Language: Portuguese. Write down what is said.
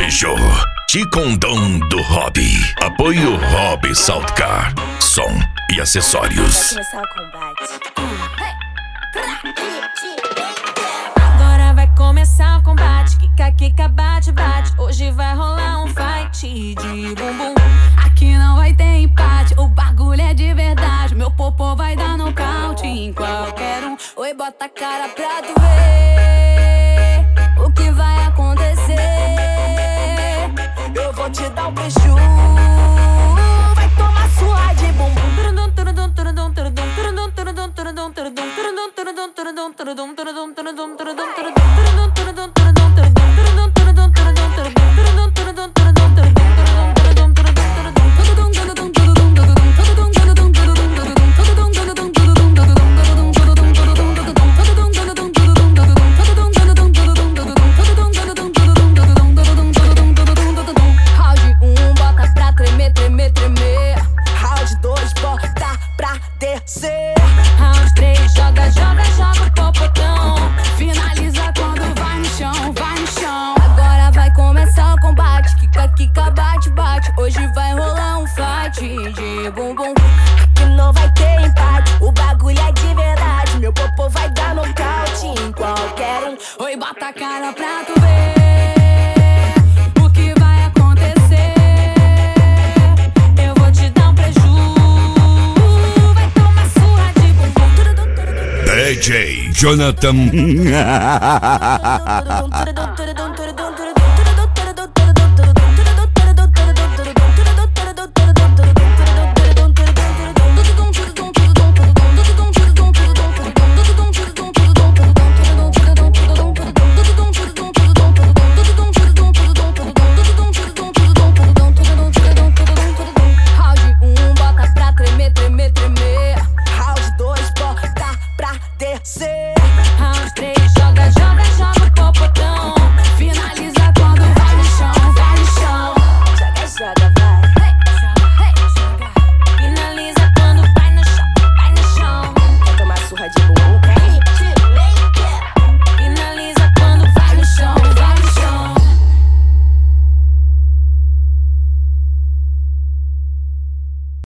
Beijo. Ticondom do Hobby. Apoio Hobby Saltcar. Som e acessórios. Vai começar o combate. Agora vai começar o combate. Kika, kika, bate, bate. Hoje vai rolar um fight de bumbum. Aqui não vai ter empate. O bagulho é de verdade. Meu popô vai dar nocaute em qualquer um. Oi, bota a cara pra tu ver o que vai acontecer. Eu vou te dar um beijo. Vai tomar surra de bumbum. Round 3, joga, joga, joga o popotão. Finaliza quando vai no chão, vai no chão. Agora vai começar o combate. Kika, kika, bate, bate. Hoje vai rolar um fight de bumbum. Aqui não vai ter empate. O bagulho é de verdade. Meu popô vai dar nocaute em qualquer um. Oi, bota a cara pra tu ver o que vai acontecer. Eu vou te dar um preju. Vai tomar surra de bumbum. DJ Jonathan.